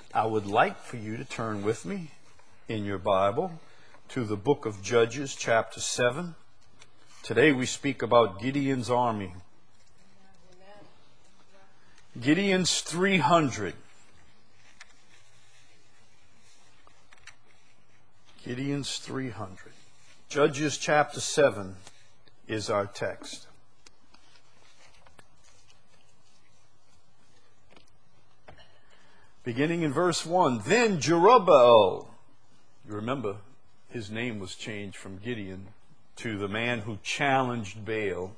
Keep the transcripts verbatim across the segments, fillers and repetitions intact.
I would like for you to turn with me in your Bible to the book of Judges, chapter seven. Today we speak about Gideon's army. Gideon's three hundred. Gideon's three hundred. Judges chapter seven is our text. Beginning in verse one, then Jerubbaal, you remember his name was changed from Gideon to the man who challenged Baal,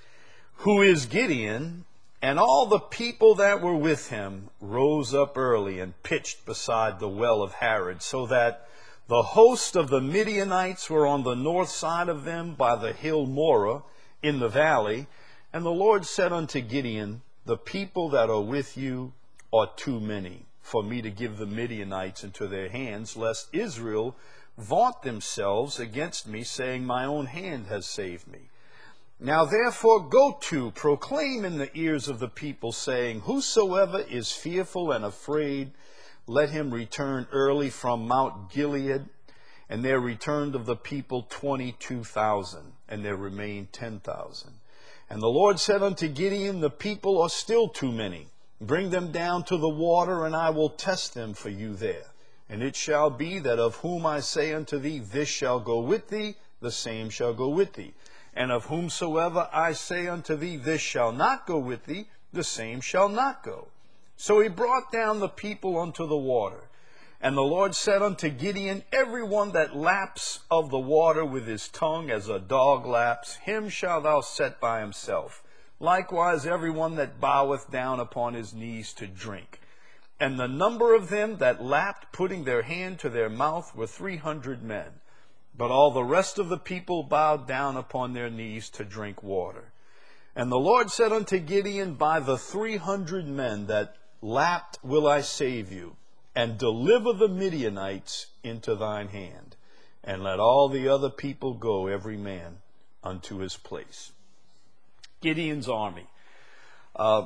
who is Gideon, and all the people that were with him rose up early and pitched beside the well of Harod, so that the host of the Midianites were on the north side of them by the hill Moreh in the valley. And the Lord said unto Gideon, the people that are with you are too many for me to give the Midianites into their hands, lest Israel vaunt themselves against me, saying, my own hand has saved me. Now therefore go to, proclaim in the ears of the people, saying, whosoever is fearful and afraid, let him return early from Mount Gilead. And there returned of the people twenty-two thousand, and there remained ten thousand. And the Lord said unto Gideon, the people are still too many. Bring them down to the water, and I will test them for you there. And it shall be that of whom I say unto thee, this shall go with thee, the same shall go with thee. And of whomsoever I say unto thee, this shall not go with thee, the same shall not go. So he brought down the people unto the water. And the Lord said unto Gideon, every one that laps of the water with his tongue as a dog laps, him shalt thou set by himself. Likewise every one that boweth down upon his knees to drink. And the number of them that lapped, putting their hand to their mouth, were three hundred men. But all the rest of the people bowed down upon their knees to drink water. And the Lord said unto Gideon, by the three hundred men that lapped will I save you, and deliver the Midianites into thine hand. And let all the other people go, every man unto his place. Gideon's army. Uh,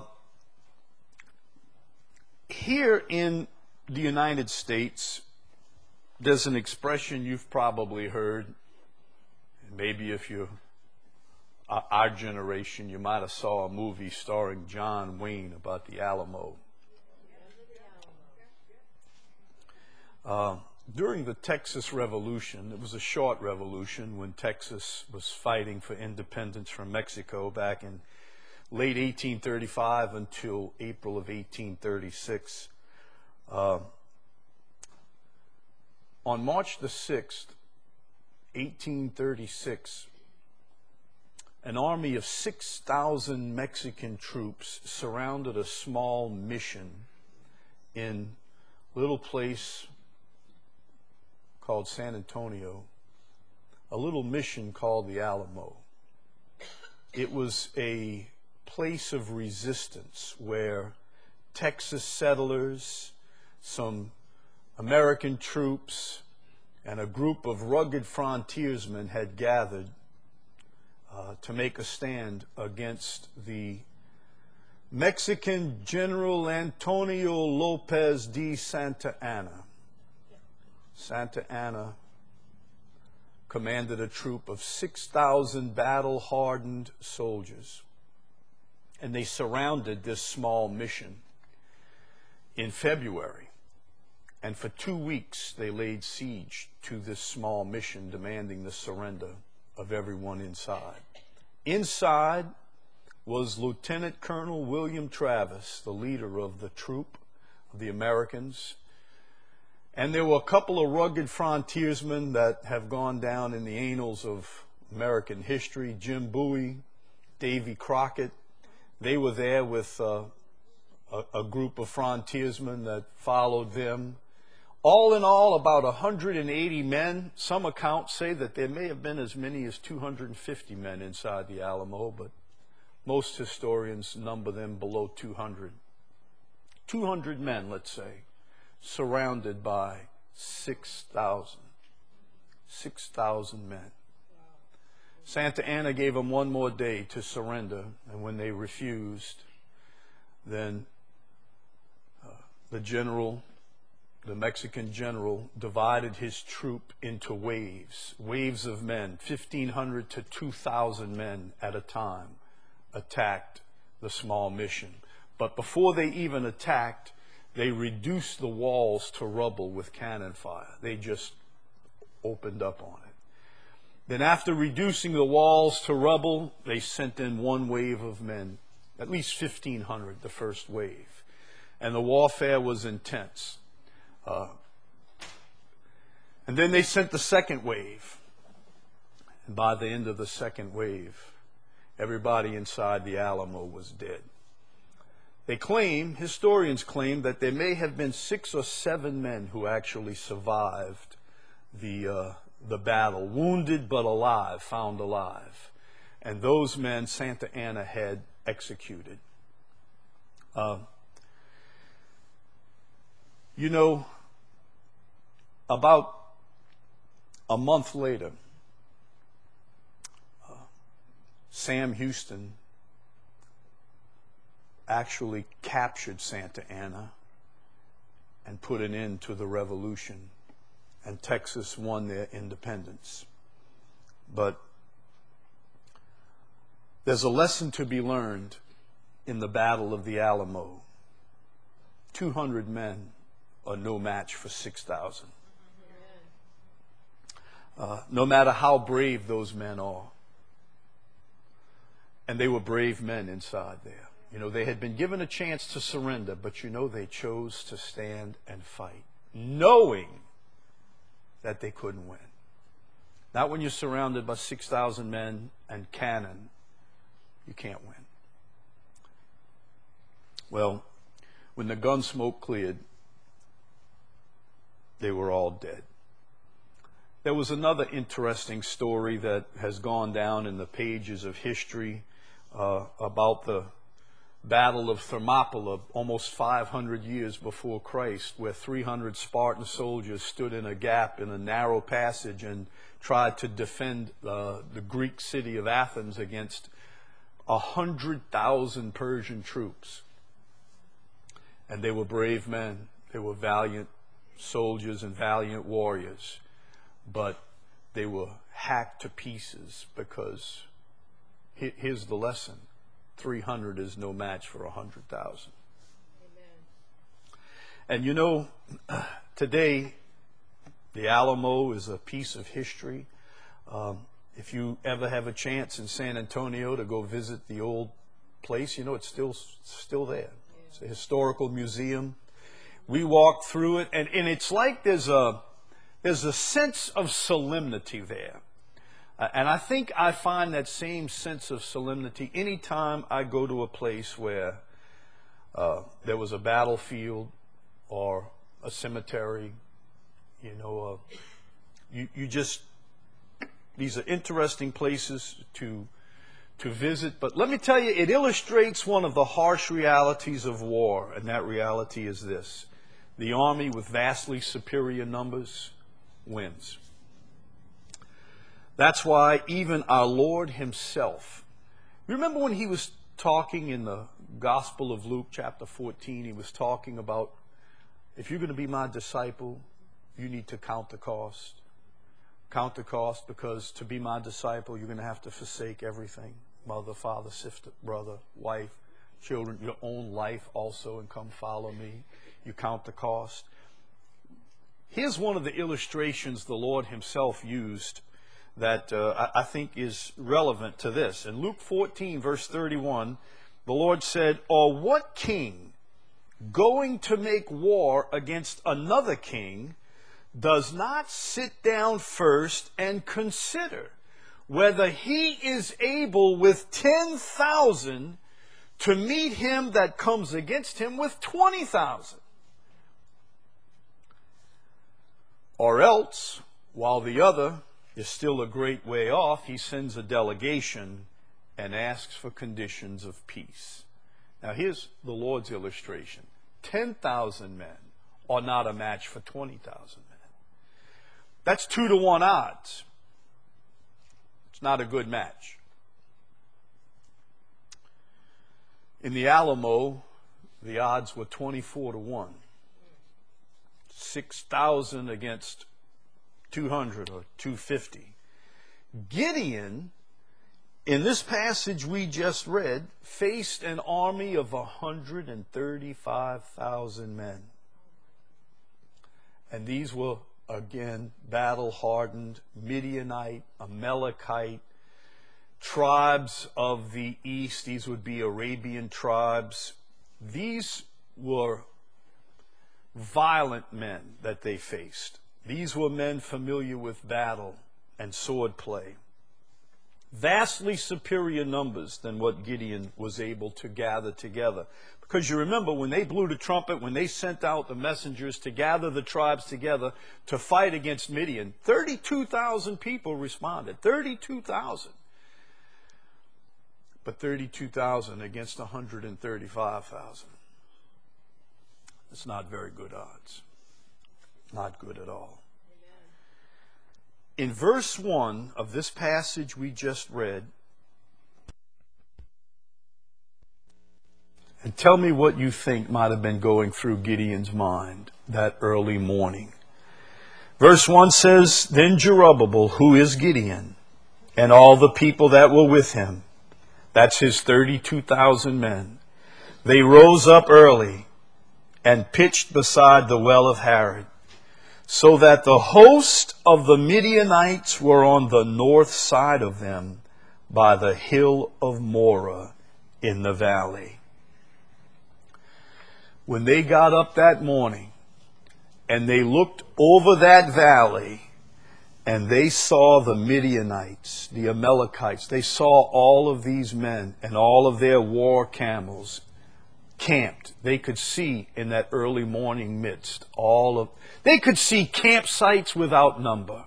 here in the United States, there's an expression you've probably heard. Maybe if you're our generation, you might have saw a movie starring John Wayne about the Alamo. Uh, during the Texas Revolution, it was a short revolution when Texas was fighting for independence from Mexico back in late eighteen thirty-five until April of eighteen thirty-six. Uh, on March the sixth, eighteen thirty-six, an army of six thousand Mexican troops surrounded a small mission in a little place called San Antonio, a little mission called the Alamo. It was a place of resistance where Texas settlers, some American troops, and a group of rugged frontiersmen had gathered uh, to make a stand against the Mexican General Antonio Lopez de Santa Anna. Santa Anna commanded a troop of six thousand battle-hardened soldiers, and they surrounded this small mission in February. And for two weeks, they laid siege to this small mission, demanding the surrender of everyone inside. Inside was Lieutenant Colonel William Travis, the leader of the troop of the Americans. And there were a couple of rugged frontiersmen that have gone down in the annals of American history, Jim Bowie, Davy Crockett. They were there with uh, a, a group of frontiersmen that followed them. All in all, about one hundred eighty men. Some accounts say that there may have been as many as two hundred fifty men inside the Alamo, but most historians number them below two hundred. two hundred men, let's say, surrounded by six thousand. six thousand men. Santa Anna gave them one more day to surrender, and when they refused, then uh, the general the Mexican general divided his troop into waves, waves of men, fifteen hundred to two thousand men at a time, attacked the small mission. But before they even attacked, they reduced the walls to rubble with cannon fire. They just opened up on it. Then after reducing the walls to rubble, they sent in one wave of men, at least fifteen hundred, the first wave. And the warfare was intense. Uh, and then they sent the second wave. And by the end of the second wave, everybody inside the Alamo was dead. They claim, historians claim, that there may have been six or seven men who actually survived the, uh, the battle, wounded but alive, found alive. And those men Santa Anna had executed. Uh, you know, about a month later, uh, Sam Houston actually captured Santa Anna and put an end to the revolution, and Texas won their independence. But there's a lesson to be learned in the Battle of the Alamo. two hundred men are no match for six thousand. Uh, no matter how brave those men are. And they were brave men inside there. You know, they had been given a chance to surrender, but you know, they chose to stand and fight, knowing that they couldn't win. Not when you're surrounded by six thousand men and cannon. You can't win. Well, when the gun smoke cleared, they were all dead. There was another interesting story that has gone down in the pages of history uh, about the Battle of Thermopylae, almost five hundred years before Christ, where three hundred Spartan soldiers stood in a gap in a narrow passage and tried to defend uh, the Greek city of Athens against a hundred thousand Persian troops. And they were brave men. They were valiant soldiers and valiant warriors. But they were hacked to pieces because here's the lesson. three hundred is no match for one hundred thousand. And you know, today, the Alamo is a piece of history. Um, if you ever have a chance in San Antonio to go visit the old place, you know, it's still still there. It's a historical museum. We walked through it, and, and it's like there's a there's a sense of solemnity there. Uh, and I think I find that same sense of solemnity anytime I go to a place where uh, there was a battlefield or a cemetery. You know, uh, you, you just, these are interesting places to, to visit. But let me tell you, it illustrates one of the harsh realities of war, and that reality is this. The army with vastly superior numbers wins. That's why even our Lord himself, remember when he was talking in the Gospel of Luke chapter fourteen, he was talking about, if you're going to be my disciple, you need to count the cost. Count the cost, because to be my disciple, you're going to have to forsake everything. Mother, father, sister, brother, wife, children, your own life also, and come follow me. You count the cost. Here's one of the illustrations the Lord himself used that uh, I think is relevant to this. In Luke fourteen, verse thirty-one, the Lord said, "Or what king, going to make war against another king, does not sit down first and consider whether he is able with ten thousand to meet him that comes against him with twenty thousand? Or else, while the other is still a great way off, he sends a delegation and asks for conditions of peace." Now here's the Lord's illustration. ten thousand men are not a match for twenty thousand men. That's two to one odds. It's not a good match. In the Alamo, the odds were twenty-four to one. six thousand against two hundred or two hundred fifty. Gideon, in this passage we just read, faced an army of one hundred thirty-five thousand men. And these were, again, battle-hardened Midianite, Amalekite, tribes of the east. These would be Arabian tribes. These were violent men that they faced. These were men familiar with battle and swordplay. Vastly superior numbers than what Gideon was able to gather together. Because you remember, when they blew the trumpet, when they sent out the messengers to gather the tribes together to fight against Midian, thirty-two thousand people responded. thirty-two thousand. But thirty-two thousand against one hundred thirty-five thousand. It's not very good odds. Not good at all. In verse one of this passage we just read, and tell me what you think might have been going through Gideon's mind that early morning. Verse one says, Then Jerubbaal, who is Gideon, and all the people that were with him, that's his thirty-two thousand men, they rose up early and pitched beside the well of Harod, so that the host of the Midianites were on the north side of them by the hill of Moreh in the valley. When they got up that morning and they looked over that valley and they saw the Midianites, the Amalekites, they saw all of these men and all of their war camels camped. They could see in that early morning midst all of, they could see campsites without number.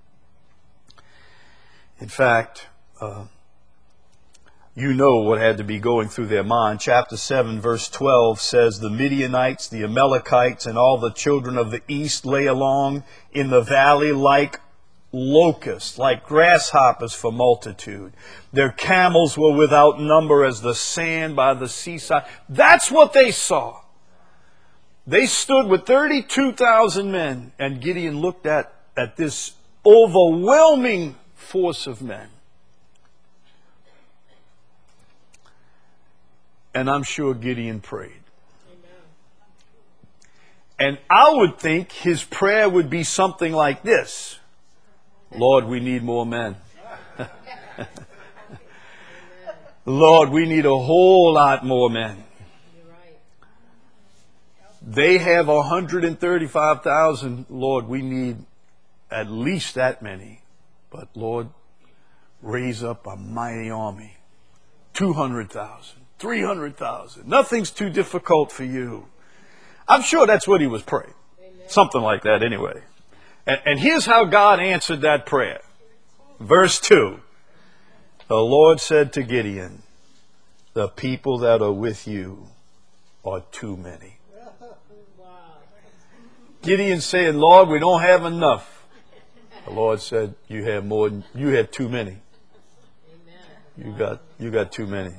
In fact, uh, you know what had to be going through their mind. Chapter seven, verse twelve says, The Midianites, the Amalekites, and all the children of the east lay along in the valley like locusts, like grasshoppers for multitude. Their camels were without number as the sand by the seaside. That's what they saw. They stood with thirty-two thousand men, and Gideon looked at, at this overwhelming force of men. And I'm sure Gideon prayed. And I would think his prayer would be something like this. Lord, we need more men. Lord, we need a whole lot more men. They have one hundred thirty-five thousand. Lord, we need at least that many. But Lord, raise up a mighty army. two hundred thousand, three hundred thousand. Nothing's too difficult for you. I'm sure that's what he was praying. Something like that anyway. And, and here's how God answered that prayer. Verse two. The Lord said to Gideon, the people that are with you are too many. Gideon saying, Lord, we don't have enough. The Lord said, you have more than, you have too many. You got, you got too many.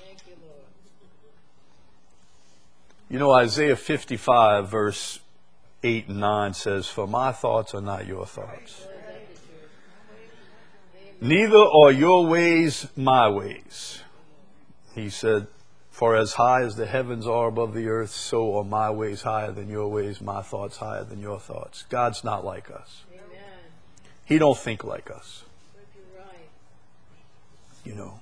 You know, Isaiah fifty-five, verse eight and nine says, For my thoughts are not your thoughts. Neither are your ways my ways. He said, For as high as the heavens are above the earth, so are my ways higher than your ways, my thoughts higher than your thoughts. God's not like us. Amen. He don't think like us. You know.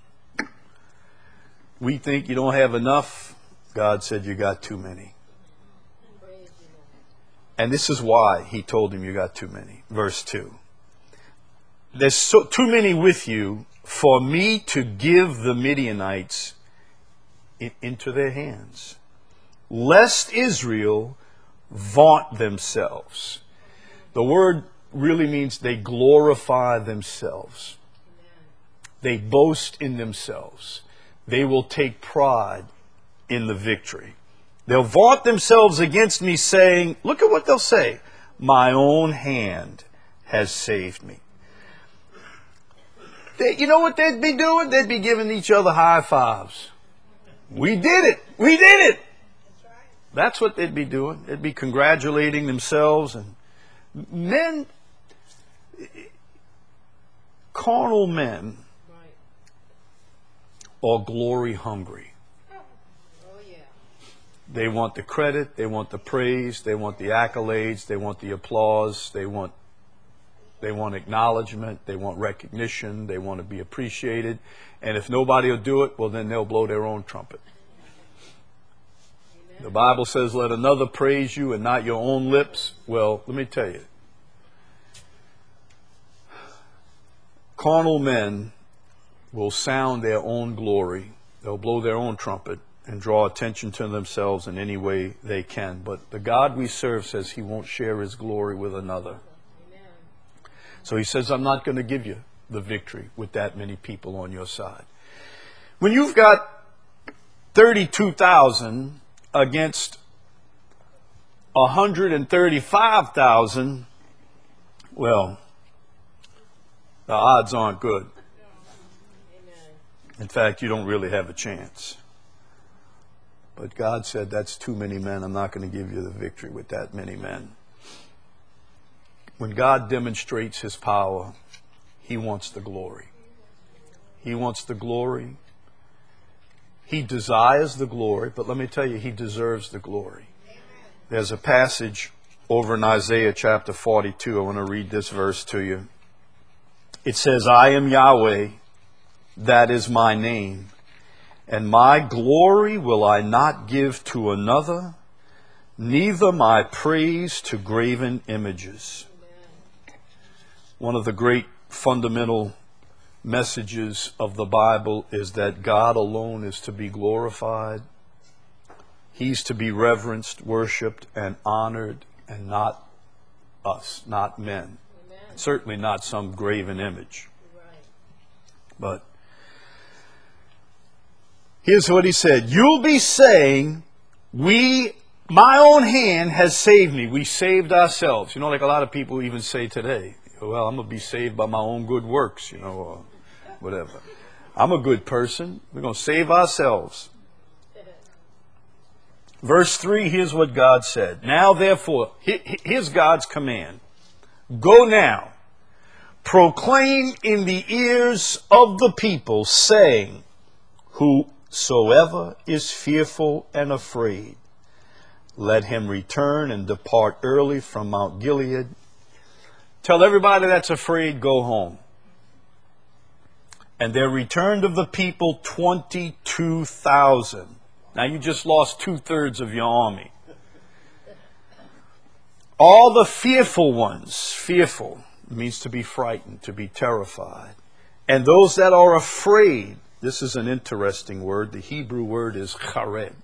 We think you don't have enough. God said you got too many. And this is why he told him you got too many. Verse two. There's so, too many with you for me to give the Midianites in, into their hands, lest Israel vaunt themselves. The word really means they glorify themselves. They boast in themselves. They will take pride in the victory. They'll vaunt themselves against me, saying, look at what they'll say, my own hand has saved me. They, you know what they'd be doing? They'd be giving each other high fives. We did it. We did it. That's what they'd be doing. They'd be congratulating themselves. And men, carnal men, are glory hungry. Oh, yeah. They want the credit, they want the praise, they want the accolades, they want the applause, they want they want acknowledgement, they want recognition, they want to be appreciated. And if nobody will do it, well, then they'll blow their own trumpet. Amen. The Bible says, let another praise you and not your own lips. Well, let me tell you, carnal men will sound their own glory. They'll blow their own trumpet and draw attention to themselves in any way they can. But the God we serve says he won't share his glory with another. Amen. So he says, I'm not going to give you the victory with that many people on your side. When you've got thirty-two thousand against one hundred thirty-five thousand, well, the odds aren't good. In fact, you don't really have a chance. But God said, that's too many men. I'm not going to give you the victory with that many men. When God demonstrates his power, he wants the glory. He wants the glory. He desires the glory, but let me tell you, he deserves the glory. There's a passage over in Isaiah chapter forty-two. I want to read this verse to you. It says, I am Yahweh, that is my name, and my glory will I not give to another, neither my praise to graven images. Amen. One of the great fundamental messages of the Bible is that God alone is to be glorified. He's to be reverenced, worshipped, and honored, and not us, not men. Amen. Certainly not some graven image. Right. But here's what he said. You'll be saying, we, my own hand has saved me. We saved ourselves. You know, like a lot of people even say today, well, I'm going to be saved by my own good works, you know, or whatever. I'm a good person. We're going to save ourselves. Verse three, here's what God said. Now, therefore, here's God's command. Go now, proclaim in the ears of the people, saying, whosoever is fearful and afraid, let him return and depart early from Mount Gilead. Tell everybody that's afraid, go home. And there returned of the people twenty-two thousand. Now you just lost two-thirds of your army. All the fearful ones, fearful means to be frightened, to be terrified. And those that are afraid, this is an interesting word. The Hebrew word is chared.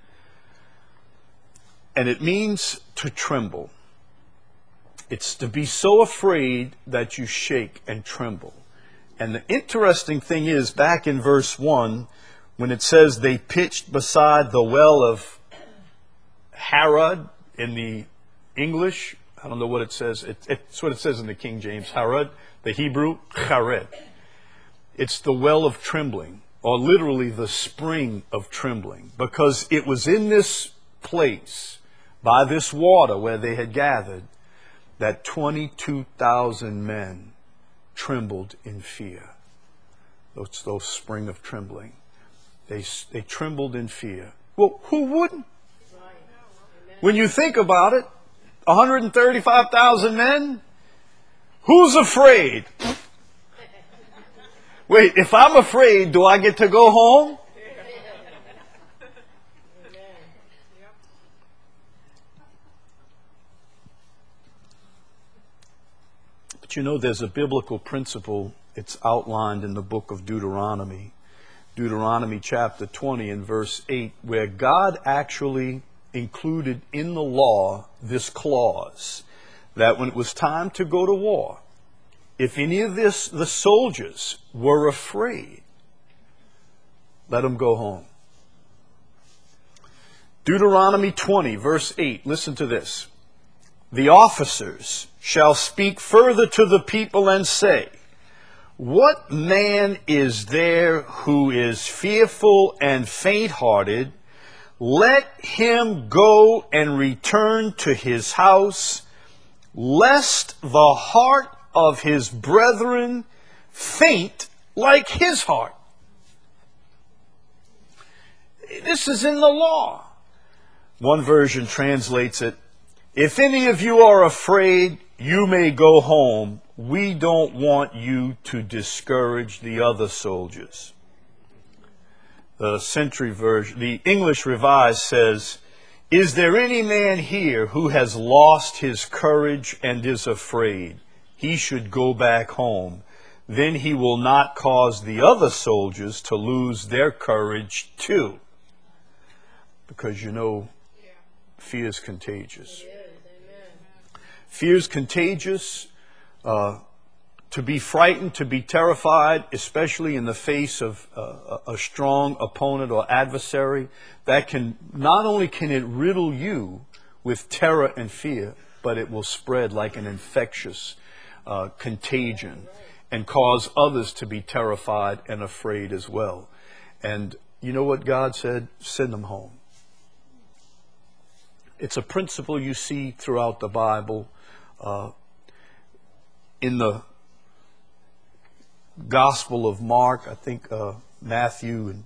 And it means to tremble. It's to be so afraid that you shake and tremble. And the interesting thing is, back in verse one, when it says they pitched beside the well of Harod in the English, I don't know what it says. It, it's what it says in the King James, Harod, the Hebrew, chared. It's the well of trembling, or literally the spring of trembling, because it was in this place, by this water where they had gathered, that twenty-two thousand men trembled in fear. Those, those spring of trembling. They, they trembled in fear. Well, who wouldn't? When you think about it, one hundred thirty-five thousand men, who's afraid? Wait, if I'm afraid, do I get to go home? But you know, there's a biblical principle. It's outlined in the book of Deuteronomy. Deuteronomy chapter twenty and verse eight, where God actually included in the law this clause that when it was time to go to war, if any of this, the soldiers were afraid, let them go home. Deuteronomy twenty, verse eight, listen to this. The officers shall speak further to the people and say, what man is there who is fearful and faint-hearted? let him go and return to his house, lest the heart of his brethren faint like his heart. This is in the law. One version translates it, if any of you are afraid, you may go home. We don't want you to discourage the other soldiers. The Century version, the English Revised says, is there any man here who has lost his courage and is afraid? He should go back home. Then he will not cause the other soldiers to lose their courage too. Because you know, fear is contagious. Fear is contagious. Uh, to be frightened, to be terrified, especially in the face of uh, a strong opponent or adversary, that can, not only can it riddle you with terror and fear, but it will spread like an infectious uh, contagion and cause others to be terrified and afraid as well. And you know what God said? Send them home. It's a principle you see throughout the Bible. Uh, in the Gospel of Mark, I think uh, Matthew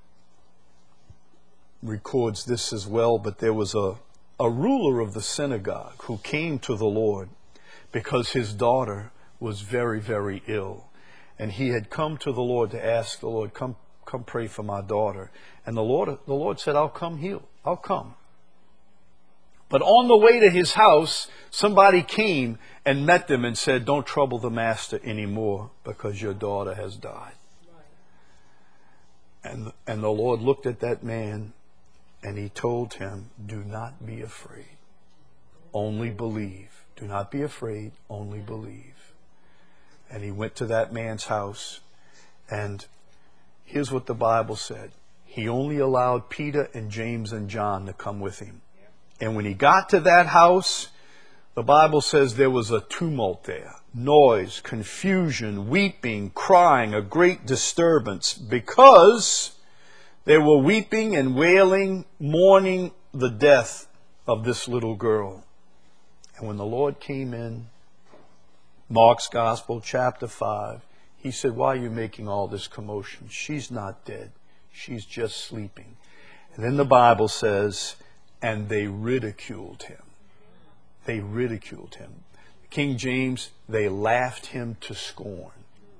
records this as well, but there was a, a ruler of the synagogue who came to the Lord because his daughter was very, very ill. And he had come to the Lord to ask the Lord, come, come pray for my daughter. And the Lord, the Lord said, I'll come heal. I'll come. But on the way to his house, somebody came and met them and said, don't trouble the master anymore because your daughter has died. And, and the Lord looked at that man and he told him, do not be afraid. Only believe. Do not be afraid. Only believe. And he went to that man's house. And here's what the Bible said. He only allowed Peter and James and John to come with him. And when he got to that house, the Bible says there was a tumult there. Noise, confusion, weeping, crying, a great disturbance, because they were weeping and wailing, mourning the death of this little girl. And when the Lord came in, Mark's Gospel, chapter five, he said, why are you making all this commotion? She's not dead. She's just sleeping. And then the Bible says, and they ridiculed him. They ridiculed him. King James, they laughed him to scorn.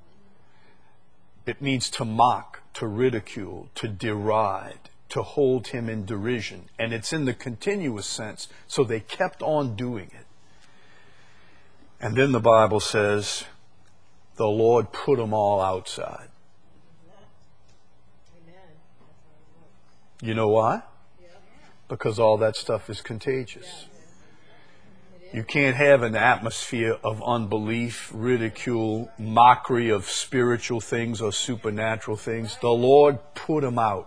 It means to mock, to ridicule, to deride, to hold him in derision. And it's in the continuous sense, so they kept on doing it. And then the Bible says, the Lord put them all outside. You know why? Because all that stuff is contagious. You can't have an atmosphere of unbelief, ridicule, mockery of spiritual things or supernatural things. The Lord put them out.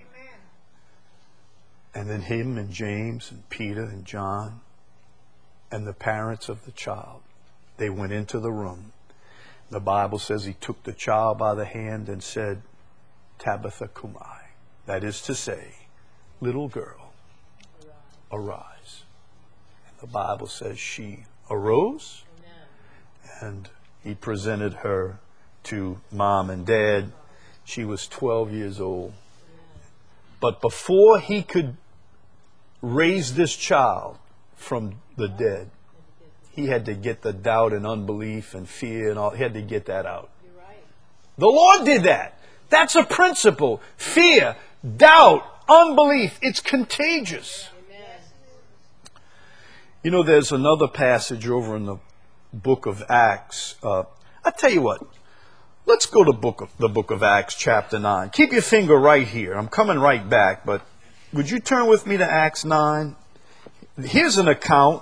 And then him and James and Peter and John and the parents of the child, they went into the room. The Bible says he took the child by the hand and said, Tabitha Kumai. That is to say, little girl, arise. And the Bible says she arose. Amen. And he presented her to mom and dad. She was twelve years old. But before he could raise this child from the dead, he had to get the doubt and unbelief and fear and all. He had to get that out. You're right. The Lord did that. That's a principle. Fear, doubt, unbelief. It's contagious. Amen. You know, there's another passage over in the book of Acts. Uh, I tell you what. Let's go to book of, the book of Acts, chapter nine. Keep your finger right here. I'm coming right back, but would you turn with me to Acts nine? Here's an account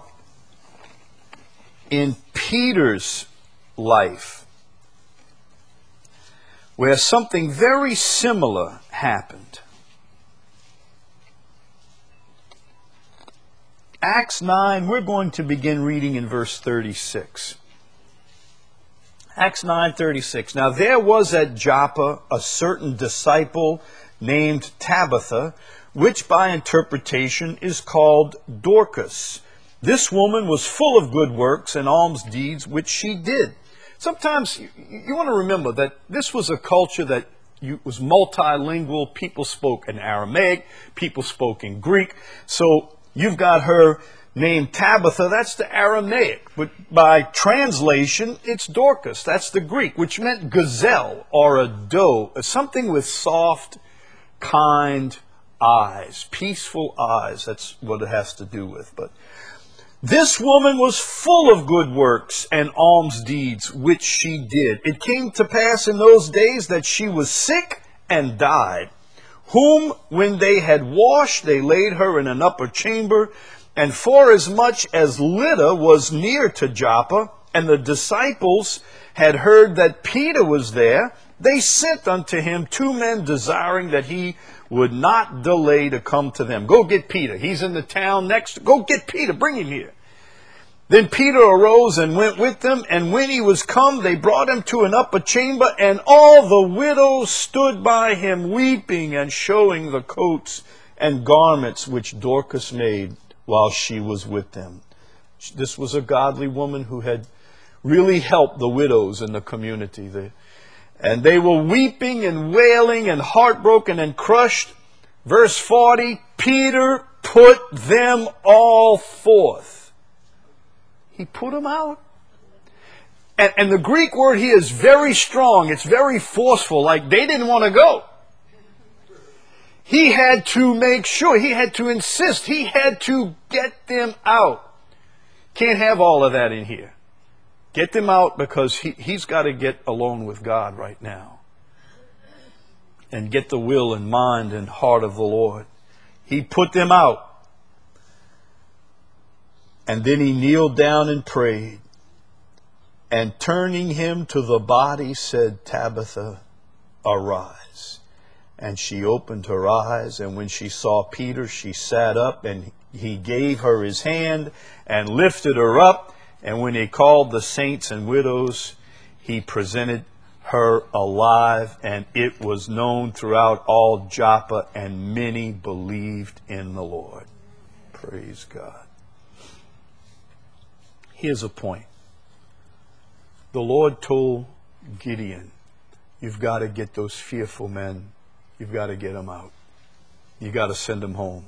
in Peter's life where something very similar happened. Acts nine, we're going to begin reading in verse thirty-six. Acts nine thirty-six. Now there was at Joppa a certain disciple named Tabitha, which by interpretation is called Dorcas. This woman was full of good works and alms deeds, which she did. Sometimes you, you want to remember that this was a culture that you, was multilingual. People spoke in Aramaic, people spoke in Greek. So you've got her named Tabitha, that's the Aramaic. But by translation, it's Dorcas, that's the Greek, which meant gazelle or a doe, something with soft, kind eyes, peaceful eyes. That's what it has to do with. But this woman was full of good works and alms deeds, which she did. It came to pass in those days that she was sick and died, whom when they had washed, they laid her in an upper chamber. And forasmuch as Lydda was near to Joppa, and the disciples had heard that Peter was there, they sent unto him two men, desiring that he would not delay to come to them. Go get Peter. He's in the town next. Go get Peter. Bring him here. Then Peter arose and went with them, and when he was come, they brought him to an upper chamber, and all the widows stood by him, weeping and showing the coats and garments which Dorcas made while she was with them. This was a godly woman who had really helped the widows in the community. They, and they were weeping and wailing and heartbroken and crushed. Verse forty, Peter put them all forth. He put them out. And, and the Greek word here is very strong. It's very forceful, like they didn't want to go. He had to make sure, he had to insist, he had to get them out. Can't have all of that in here. Get them out because he, he's got to get alone with God right now. And get the will and mind and heart of the Lord. He put them out. And then he kneeled down and prayed. And turning him to the body said, Tabitha, arise. And she opened her eyes, and when she saw Peter, she sat up, and he gave her his hand and lifted her up. And when he called the saints and widows, he presented her alive, and it was known throughout all Joppa, and many believed in the Lord. Praise God. Here's a point. The Lord told Gideon, you've got to get those fearful men. You've got to get them out. You've got to send them home.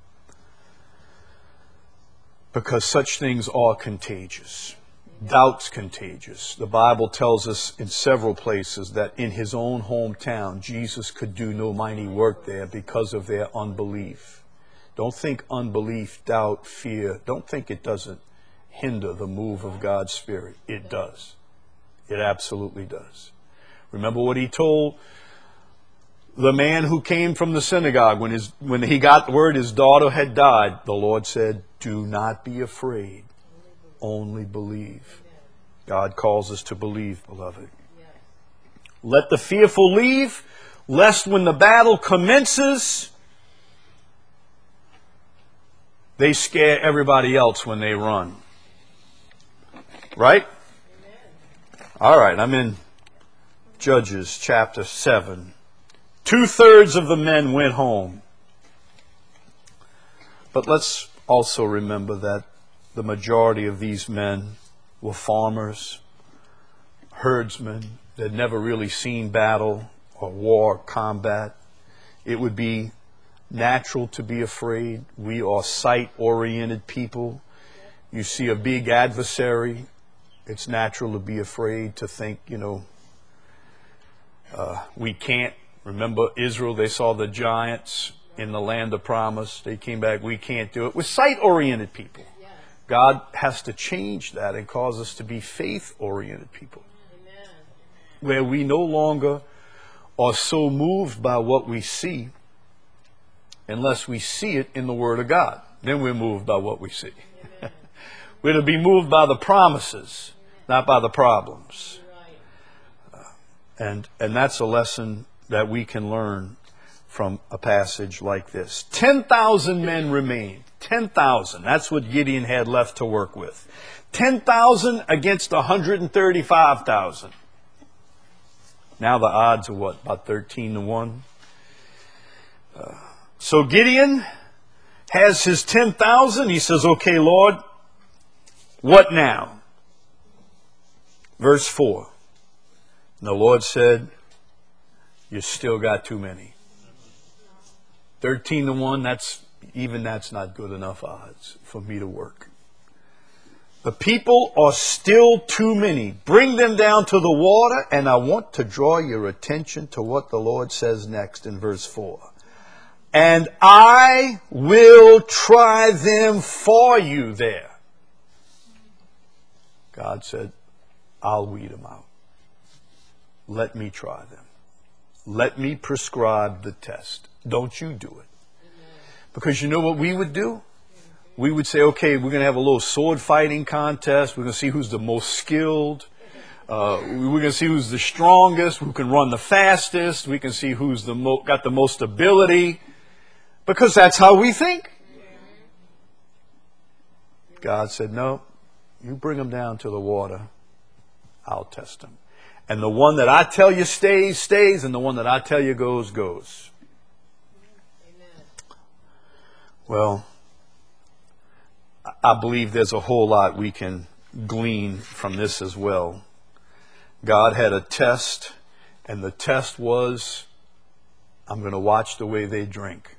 Because such things are contagious. Doubt's contagious. The Bible tells us in several places that in his own hometown, Jesus could do no mighty work there because of their unbelief. Don't think unbelief, doubt, fear. Don't think it doesn't hinder the move of God's Spirit. It does. It absolutely does. Remember what he told the man who came from the synagogue when his when he got the word his daughter had died. The Lord said, do not be afraid, only believe. God calls us to believe, beloved. Let the fearful leave, lest when the battle commences, they scare everybody else when they run. Right? All right, I'm in Judges chapter seven. Two-thirds of the men went home. But let's also remember that the majority of these men were farmers, herdsmen. They'd never really seen battle or war, combat. It would be natural to be afraid. We are sight-oriented people. You see a big adversary, it's natural to be afraid, to think, you know, uh, we can't. Remember Israel, they saw the giants in the land of promise. They came back, we can't do it. We're sight-oriented people. God has to change that and cause us to be faith-oriented people. Amen. Where we no longer are so moved by what we see unless we see it in the Word of God. Then we're moved by what we see. We're to be moved by the promises, not by the problems. Uh, and, and that's a lesson that we can learn from a passage like this. ten thousand men remained. ten thousand. That's what Gideon had left to work with. ten thousand against one hundred thirty-five thousand. Now the odds are what? About thirteen to one? Uh, So Gideon has his ten thousand. He says, okay, Lord, what now? Verse four. And the Lord said, you still got too many. thirteen to one, that's, even that's not good enough odds for me to work. The people are still too many. Bring them down to the water, and I want to draw your attention to what the Lord says next in verse four. And I will try them for you there. God said, I'll weed them out. Let me try them. Let me prescribe the test. Don't you do it. Because you know what we would do? We would say, okay, we're going to have a little sword fighting contest. We're going to see who's the most skilled. Uh, we're going to see who's the strongest, who can run the fastest. We can see who's the mo- got the most ability. Because that's how we think. God said, no, you bring them down to the water. I'll test them. And the one that I tell you stays, stays. And the one that I tell you goes, goes. Amen. Well, I believe there's a whole lot we can glean from this as well. God had a test, and the test was, I'm going to watch the way they drink.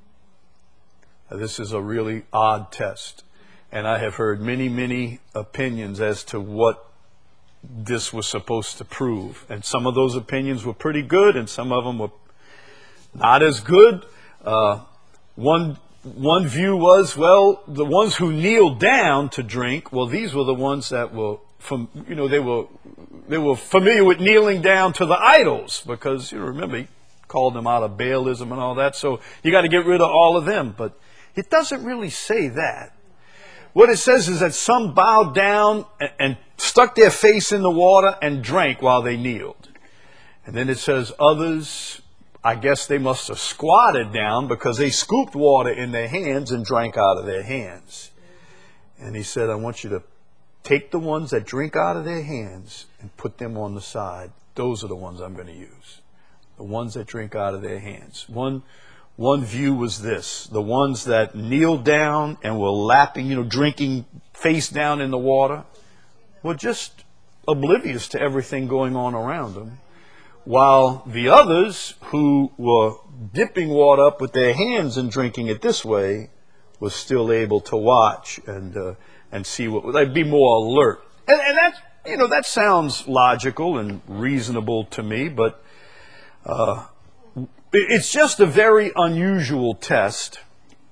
Now, this is a really odd test, and I have heard many, many opinions as to what this was supposed to prove. And some of those opinions were pretty good, and some of them were not as good. Uh, one One view was, well, the ones who kneeled down to drink, well, these were the ones that were, from, you know, they were they were familiar with kneeling down to the idols, because, you know, remember, he called them out of Baalism and all that, so you got to get rid of all of them. But it doesn't really say that. What it says is that some bowed down and, and stuck their face in the water and drank while they kneeled. And then it says others, I guess they must have squatted down because they scooped water in their hands and drank out of their hands. And he said, I want you to take the ones that drink out of their hands and put them on the side. Those are the ones I'm going to use. The ones that drink out of their hands. One, one view was this. The ones that kneeled down and were lapping, you know, drinking face down in the water, were just oblivious to everything going on around them. While the others who were dipping water up with their hands and drinking it this way was still able to watch and uh, and see what they'd be more alert. And, and that, you know, that sounds logical and reasonable to me, but uh, it's just a very unusual test.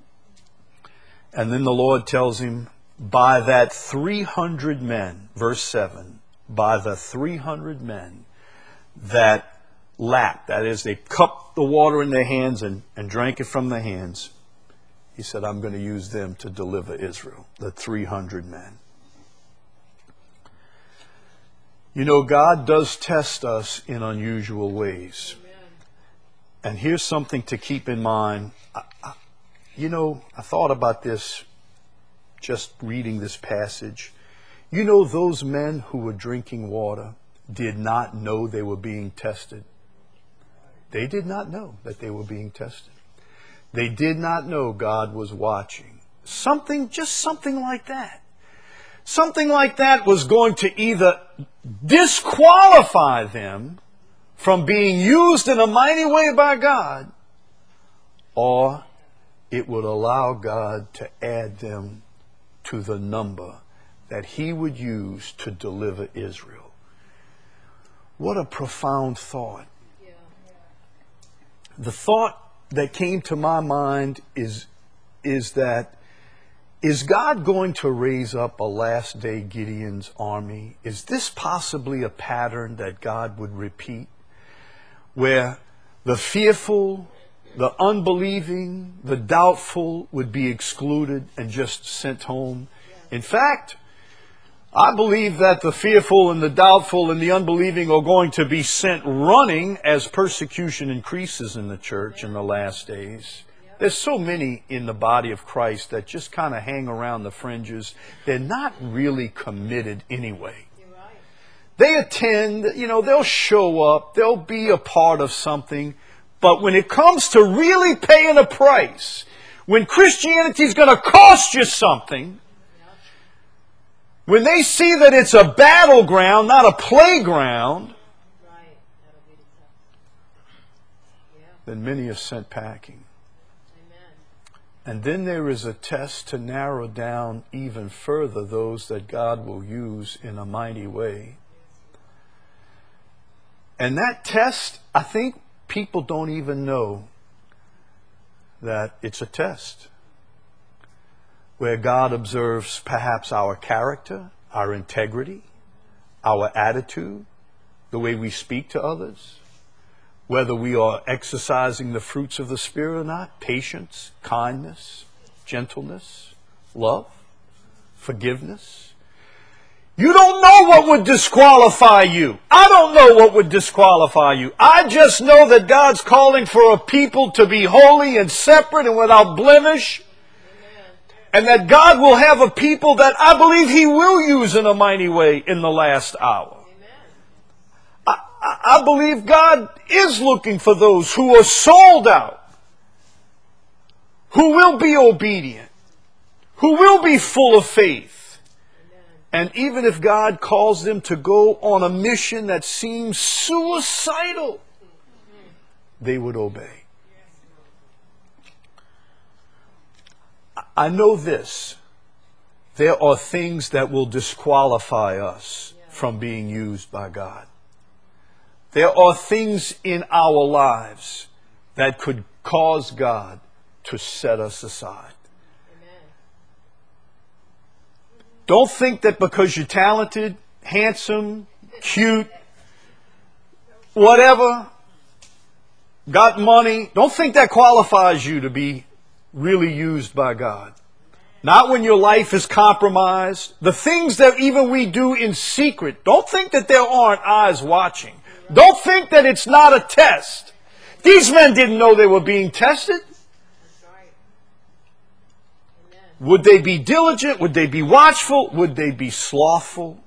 And then the Lord tells him, by that three hundred men, verse seven, by the three hundred men that lapped, that is, they cupped the water in their hands and, and drank it from their hands, he said, I'm going to use them to deliver Israel, the three hundred men. You know, God does test us in unusual ways. Amen. And here's something to keep in mind. I, I, you know, I thought about this just reading this passage. You know, those men who were drinking water did not know they were being tested. They did not know that they were being tested. They did not know God was watching. Something, just something like that. Something like that was going to either disqualify them from being used in a mighty way by God, or it would allow God to add them to the number that He would use to deliver Israel. What a profound thought. Yeah. The thought that came to my mind is, is that, is God going to raise up a last day Gideon's army? Is this possibly a pattern that God would repeat, where the fearful, the unbelieving, the doubtful would be excluded and just sent home? In fact, I believe that the fearful and the doubtful and the unbelieving are going to be sent running as persecution increases in the church in the last days. There's so many in the body of Christ that just kind of hang around the fringes. They're not really committed anyway. They attend, you know, they'll show up, they'll be a part of something, But when it comes to really paying a price, when Christianity is going to cost you something, when they see that it's a battleground, not a playground, then many are sent packing. And then there is a test to narrow down even further those that God will use in a mighty way. And that test, I think people don't even know that it's a test where God observes perhaps our character, our integrity, our attitude, the way we speak to others, whether we are exercising the fruits of the Spirit or not, patience, kindness, gentleness, love, forgiveness. You don't know what would disqualify you. I don't know what would disqualify you. I just know that God's calling for a people to be holy and separate and without blemish. And that God will have a people that I believe He will use in a mighty way in the last hour. I believe God is looking for those who are sold out, who will be obedient, who will be full of faith. And even if God calls them to go on a mission that seems suicidal, they would obey. I know this. There are things that will disqualify us from being used by God. There are things in our lives that could cause God to set us aside. Amen. Don't think that because you're talented, handsome, cute, whatever, got money, don't think that qualifies you to be really used by God. Not when your life is compromised. The things that even we do in secret, don't think that there aren't eyes watching. Don't think that it's not a test. These men didn't know they were being tested. Would they be diligent? Would they be watchful? Would they be slothful?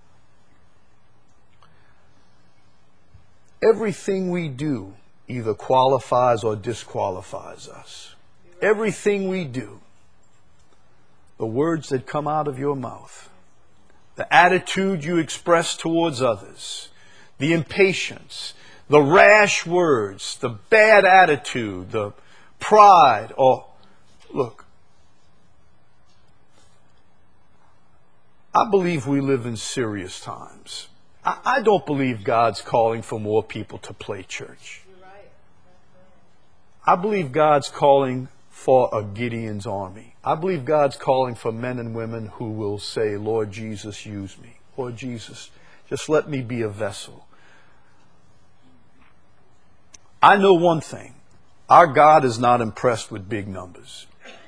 Everything we do either qualifies or disqualifies us. Everything we do, the words that come out of your mouth, the attitude you express towards others, the impatience, the rash words, the bad attitude, the pride, or look, I believe we live in serious times. I, I don't believe God's calling for more people to play church. I believe God's calling for a Gideon's army. I believe God's calling for men and women who will say, Lord Jesus, use me. Lord Jesus, just let me be a vessel. I know one thing. Our God is not impressed with big numbers.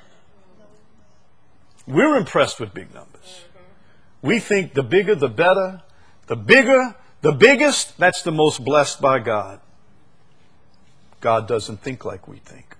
We're impressed with big numbers. We think the bigger, the better. The bigger, the biggest, that's the most blessed by God. God doesn't think like we think.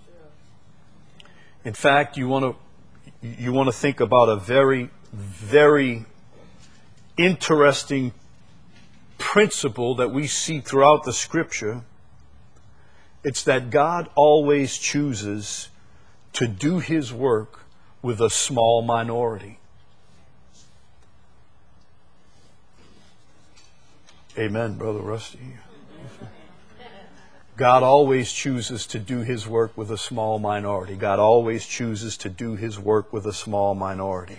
In fact, you want to you want to think about a very, very interesting principle that we see throughout the Scripture. It's that God always chooses to do His work with a small minority. Amen, Brother Rusty. God always chooses to do His work with a small minority. God always chooses to do His work with a small minority.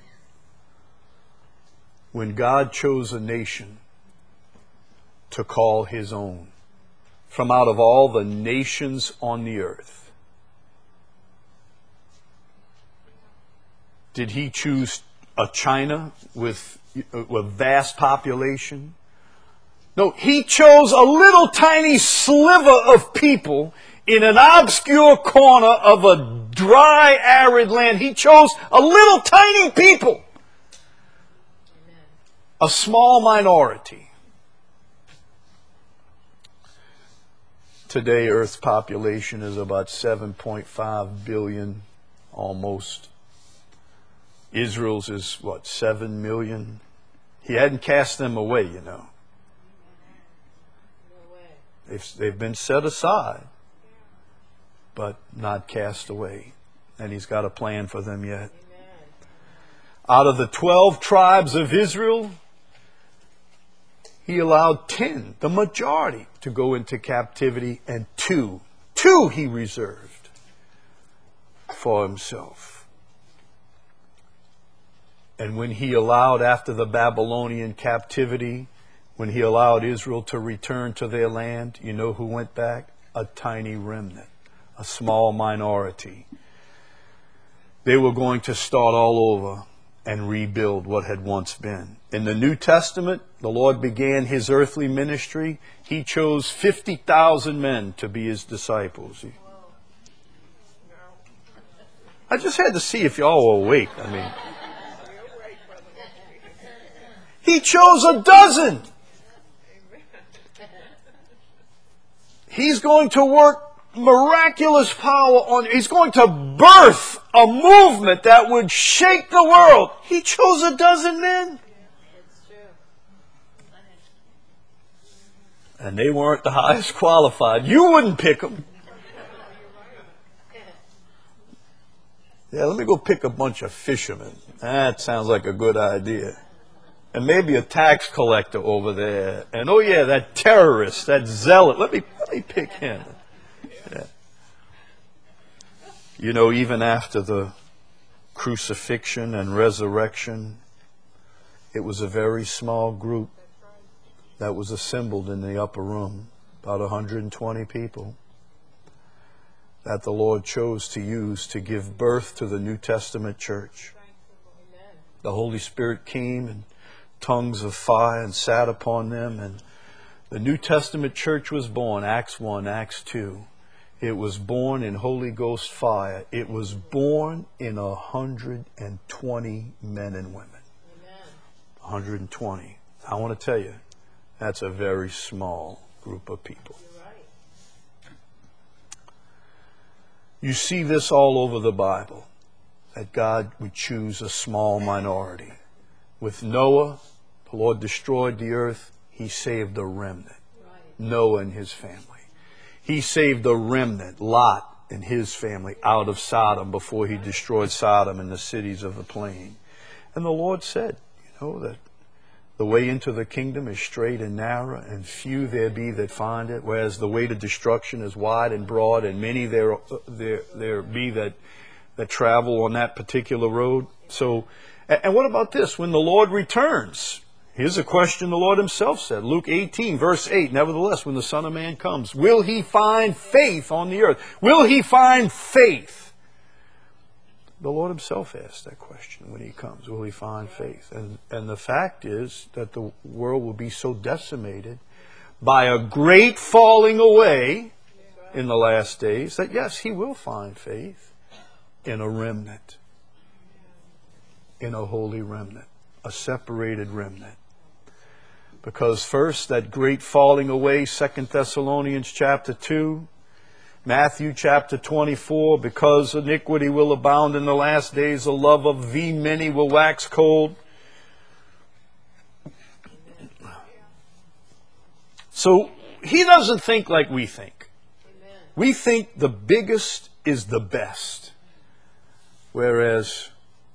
When God chose a nation to call His own, from out of all the nations on the earth, did He choose a China with a vast population? No, He chose a little tiny sliver of people in an obscure corner of a dry, arid land. He chose a little tiny people. A small minority. Today, Earth's population is about seven point five billion, almost. Israel's is, what, seven million? He hadn't cast them away, you know. They've, they've been set aside, but not cast away. And He's got a plan for them yet. Out of the twelve tribes of Israel, He allowed ten, the majority, to go into captivity, and two, two He reserved for Himself. And when He allowed, after the Babylonian captivity, when He allowed Israel to return to their land, you know who went back? A tiny remnant, a small minority. They were going to start all over and rebuild what had once been. In the New Testament, the Lord began His earthly ministry. He chose fifty thousand men to be His disciples. I just had to see if y'all were awake. I mean, He chose a dozen. He's going to work miraculous power on, He's going to birth a movement that would shake the world. He chose a dozen men. And they weren't the highest qualified. You wouldn't pick them. Yeah, let me go pick a bunch of fishermen. That sounds like a good idea. And maybe a tax collector over there. And oh yeah, that terrorist, that zealot. Let me, let me pick him. Yeah. You know, even after the crucifixion and resurrection, it was a very small group that was assembled in the upper room, about one hundred twenty people, that the Lord chose to use to give birth to the New Testament church. The Holy Spirit came and tongues of fire and sat upon them, and the New Testament church was born. Acts one, Acts two. It was born in Holy Ghost fire. It was born in one hundred twenty men and women. Amen. one hundred twenty. I want to tell you, that's a very small group of people. You're right. You see this all over the Bible, that God would choose a small minority. With Noah, the Lord destroyed the earth. He saved a remnant. Right. Noah and his family. He saved a remnant, Lot and his family, out of Sodom before He destroyed Sodom and the cities of the plain. And the Lord said, you know, that the way into the kingdom is straight and narrow, and few there be that find it, whereas the way to destruction is wide and broad, and many there there there be that that travel on that particular road. So, and what about this? When the Lord returns, here's a question the Lord Himself said. Luke eighteen, verse eight, nevertheless, when the Son of Man comes, will He find faith on the earth? Will He find faith? The Lord Himself asked that question when He comes. Will He find faith? And, and the fact is that the world will be so decimated by a great falling away in the last days that, yes, He will find faith in a remnant, in a holy remnant, a separated remnant. Because first, that great falling away, Second Thessalonians chapter two, Matthew chapter twenty-four, because iniquity will abound in the last days, the love of the many will wax cold. So He doesn't think like we think. We think the biggest is the best. Whereas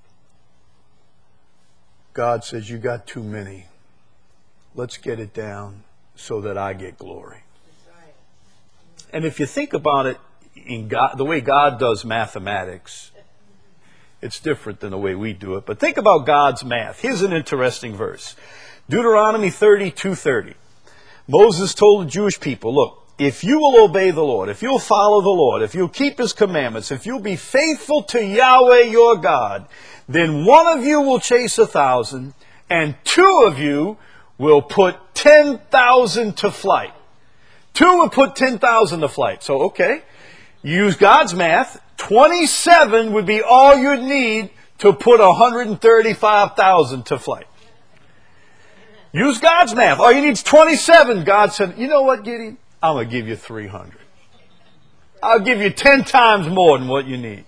God says, you got too many. Let's get it down so that I get glory. And if you think about it, in God, the way God does mathematics, it's different than the way we do it. But think about God's math. Here's an interesting verse. Deuteronomy thirty-two thirty. Moses told the Jewish people, look, if you will obey the Lord, if you'll follow the Lord, if you'll keep His commandments, if you'll be faithful to Yahweh your God, then one of you will chase a thousand, and two of you will put ten thousand to flight. Two will put ten thousand to flight. So, okay, use God's math. twenty-seven would be all you'd need to put one hundred thirty-five thousand to flight. Use God's math. All you need is twenty-seven. God said, you know what, Gideon? I'm going to give you three hundred. I'll give you ten times more than what you need.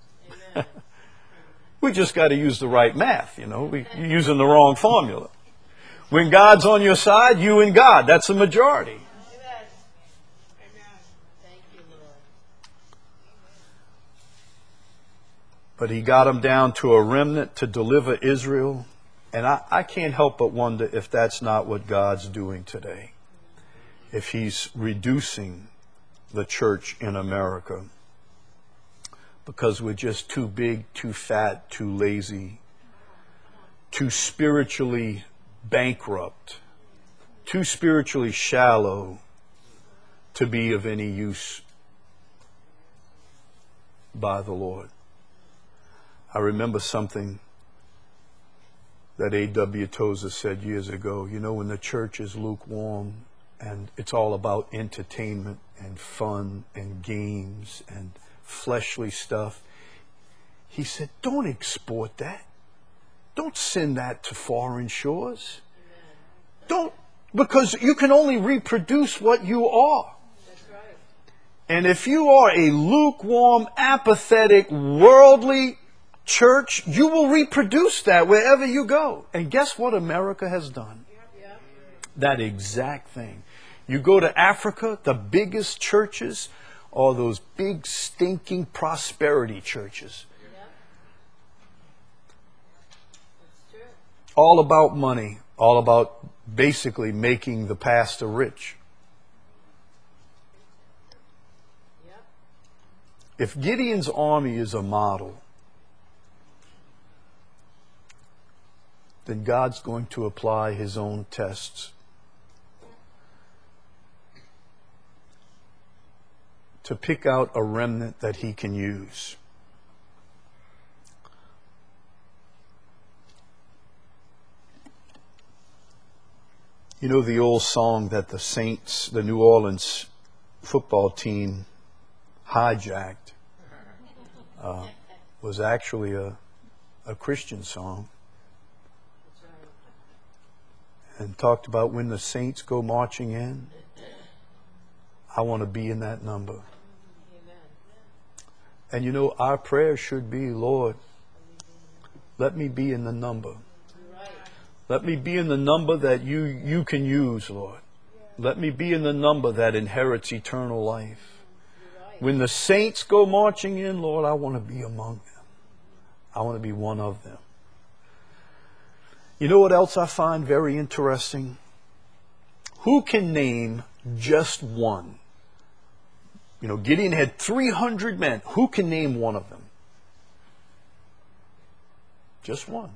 We just got to use the right math, you know. We're using the wrong formula. When God's on your side, you and God. That's the majority. But he got them down to a remnant to deliver Israel. And I, I can't help but wonder if that's not what God's doing today. If he's reducing the church in America because we're just too big, too fat, too lazy, too spiritually bankrupt, too spiritually shallow to be of any use by the Lord. I remember something that A W Tozer said years ago. You know, when the church is lukewarm and it's all about entertainment and fun and games and fleshly stuff, he said, don't export that. Don't send that to foreign shores. Don't, because you can only reproduce what you are. That's right. And if you are a lukewarm, apathetic, worldly church, you will reproduce that wherever you go. And guess what America has done? Yep. That exact thing. You go to Africa, the biggest churches are those big, stinking prosperity churches. Yep. That's true. All about money, all about basically making the pastor rich. Yep. If Gideon's army is a model, then God's going to apply his own tests to pick out a remnant that he can use. You know the old song that the Saints, the New Orleans football team, hijacked uh, was actually a, a Christian song. That's right. And talked about when the saints go marching in. I want to be in that number. Amen. And you know, our prayer should be, Lord, let me be in the number. You're right. Let me be in the number that you, you can use, Lord. Let me be in the number that inherits eternal life. You're right. When the saints go marching in, Lord, I want to be among them. I want to be one of them. You know what else I find very interesting? Who can name just one? You know, Gideon had three hundred men. Who can name one of them? Just one.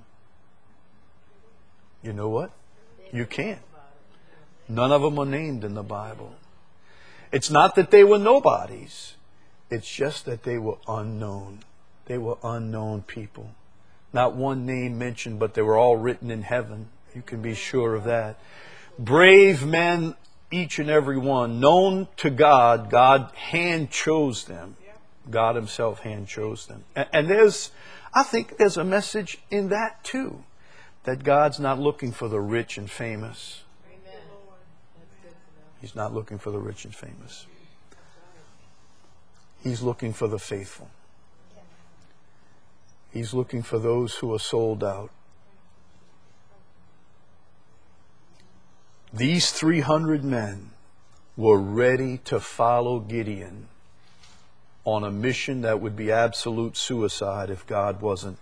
You know what? You can't. None of them are named in the Bible. It's not that they were nobodies. It's just that they were unknown. They were unknown people. Not one name mentioned, but they were all written in heaven. You can be sure of that. Brave men, each and every one, known to God. God hand chose them. God himself hand chose them. And, and there's, I think there's a message in that too. That God's not looking for the rich and famous. Amen. That's good to know. He's not looking for the rich and famous. He's looking for the faithful. He's looking for those who are sold out. These three hundred men were ready to follow Gideon on a mission that would be absolute suicide if God wasn't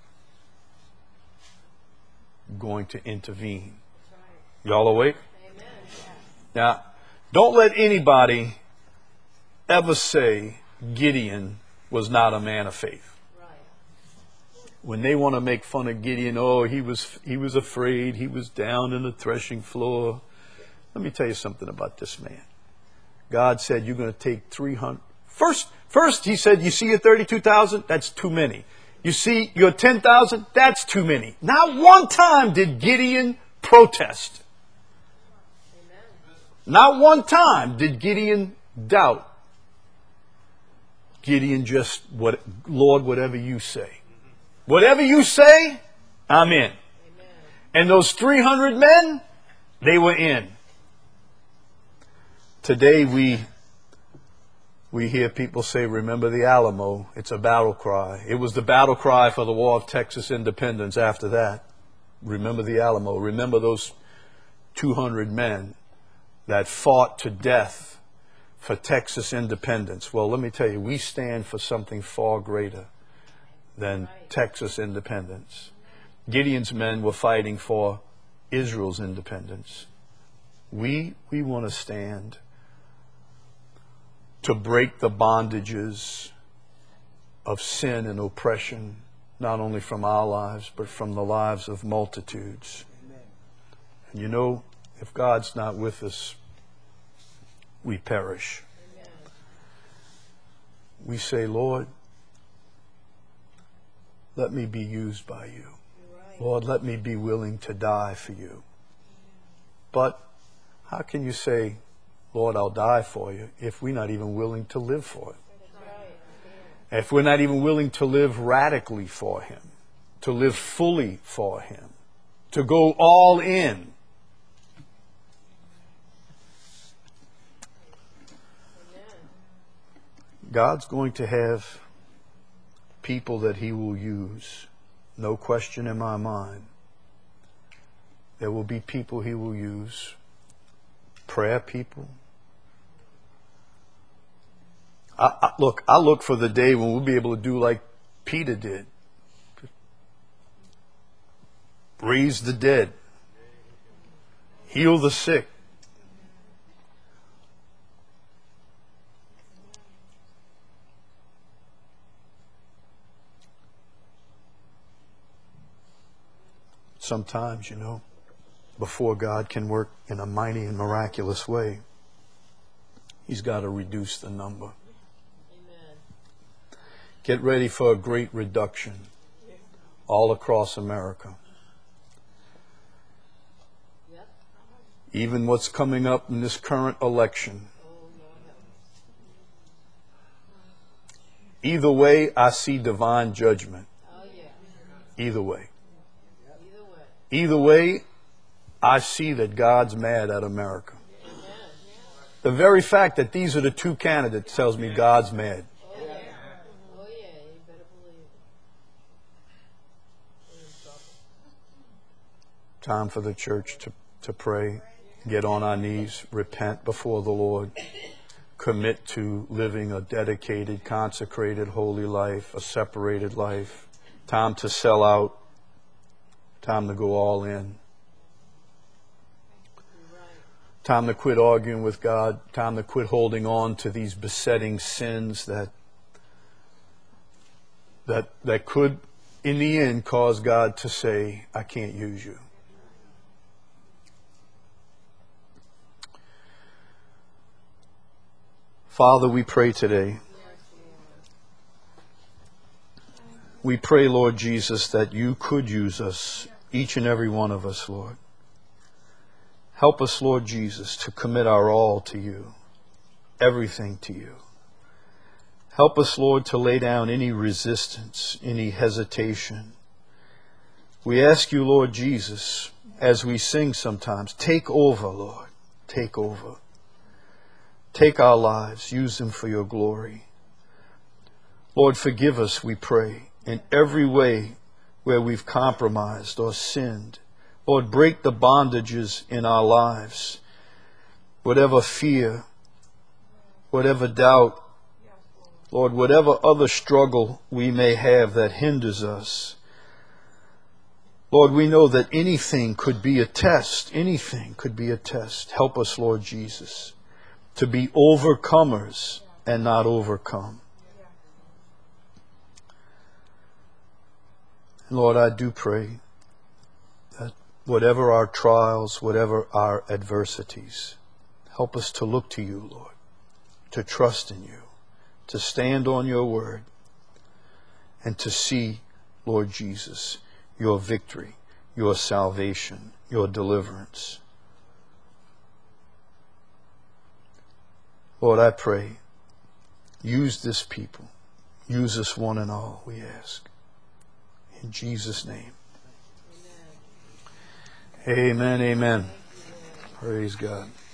going to intervene. Y'all awake? Amen. Now, don't let anybody ever say Gideon was not a man of faith. When they want to make fun of Gideon, oh, he was he was afraid, he was down in the threshing floor. Let me tell you something about this man. God said, you're going to take three hundred. First, first he said, you see your thirty-two thousand? That's too many. You see your ten thousand? That's too many. Not one time did Gideon protest. Amen. Not one time did Gideon doubt. Gideon just, what, Lord, whatever you say. Whatever you say, I'm in. Amen. And those three hundred men, they were in. Today we we hear people say, remember the Alamo. It's a battle cry. It was the battle cry for the War of Texas Independence after that. Remember the Alamo. Remember those two hundred men that fought to death for Texas independence. Well, let me tell you, we stand for something far greater than Texas independence. Gideon's men were fighting for Israel's independence. We, we want to stand to break the bondages of sin and oppression, not only from our lives, but from the lives of multitudes. Amen. And you know, if God's not with us, we perish. Amen. We say, Lord, let me be used by you. Right. Lord, let me be willing to die for you. But how can you say, Lord, I'll die for you, if we're not even willing to live for it? If we're not even willing to live radically for Him, to live fully for Him, to go all in. God's going to have people that He will use, no question in my mind. There will be people He will use, prayer people. I, I, look, I look for the day when we'll be able to do like Peter did. Raise the dead. Heal the sick. Sometimes, you know, before God can work in a mighty and miraculous way, He's got to reduce the number. Amen. Get ready for a great reduction all across America. Yep. Even what's coming up in this current election. Either way, I see divine judgment. Oh, yeah. Either way. Either way. Either way, I see that God's mad at America. The very fact that these are the two candidates tells me God's mad. Oh, yeah. Oh, yeah. You better believe it. Time for the church to, to pray, get on our knees, repent before the Lord, commit to living a dedicated, consecrated, holy life, a separated life. Time to sell out. Time to go all in. Time to quit arguing with God. Time to quit holding on to these besetting sins that that that could, in the end, cause God to say, I can't use you. Father, we pray today. We pray, Lord Jesus, that you could use us, each and every one of us, Lord. Help us, Lord Jesus, to commit our all to you, everything to you. Help us, Lord, to lay down any resistance, any hesitation. We ask you, Lord Jesus, as we sing sometimes, take over, Lord, take over. Take our lives, use them for your glory. Lord, forgive us, we pray, in every way where we've compromised or sinned. Lord, break the bondages in our lives. Whatever fear, whatever doubt, Lord, whatever other struggle we may have that hinders us. Lord, we know that anything could be a test. Anything could be a test. Help us, Lord Jesus, to be overcomers and not overcome. Lord, I do pray that whatever our trials, whatever our adversities, help us to look to you, Lord, to trust in you, to stand on your word, and to see, Lord Jesus, your victory, your salvation, your deliverance. Lord, I pray, use this people. Use us one and all, we ask. In Jesus' name. Amen, amen. Amen. Praise God.